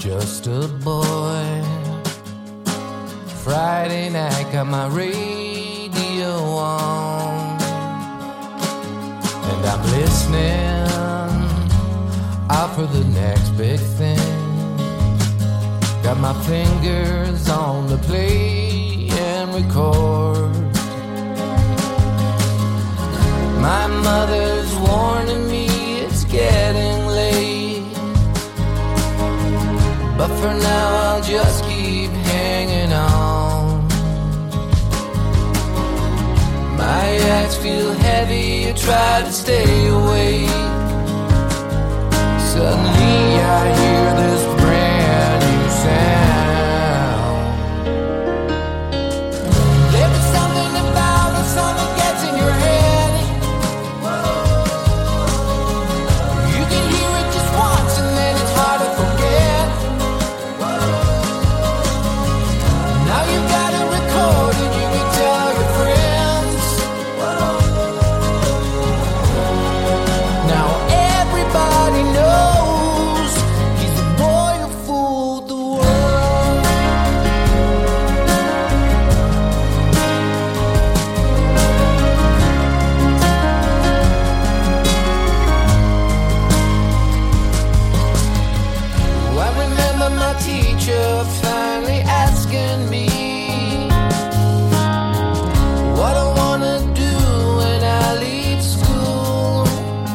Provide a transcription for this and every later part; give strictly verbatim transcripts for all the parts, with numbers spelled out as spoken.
just a boy. Friday night, got my radio on, and I'm listening out for the next big thing. Got my fingers on the play and record. My mother's warning me it's getting late, but for now I'll just keep hanging on. My eyes feel heavy, I try to stay awake. Suddenly I hear this brand new sound. There is something about it, something gets in your head. You can hear it just once and then it's hard to forget. Now you've got it recorded, you can tell your friends. Now everybody knows he's the boy who fooled the world. I remember my teacher finally asking me what I wanna do when I leave school.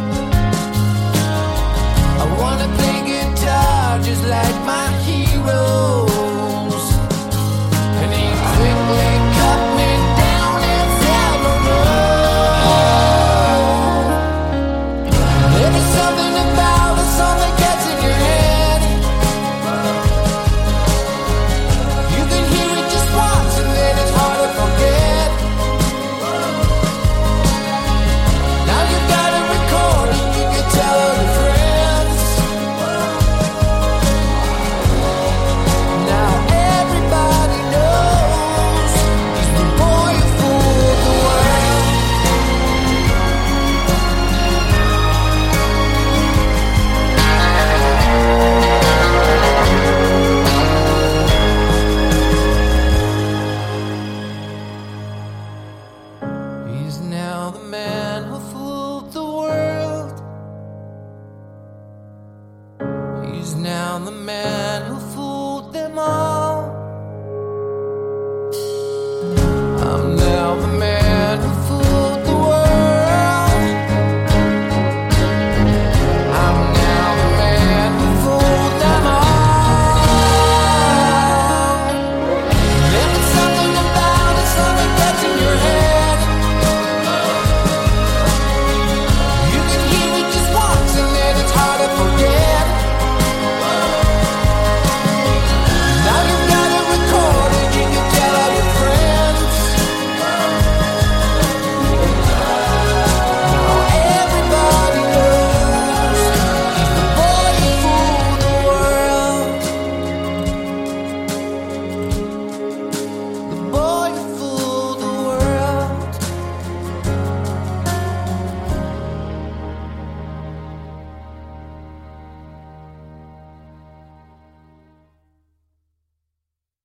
I wanna play guitar just like my heroes. And he quickly cut me down and said, no, no. There is something about it, something gets in your head. You can hear it just once and then it's hard to forget. Now you've got it recorded, you can tell all your friends. Now everybody knows he's the boy who fooled the world. He's now the man who fooled the world. He's now the man who fooled them all.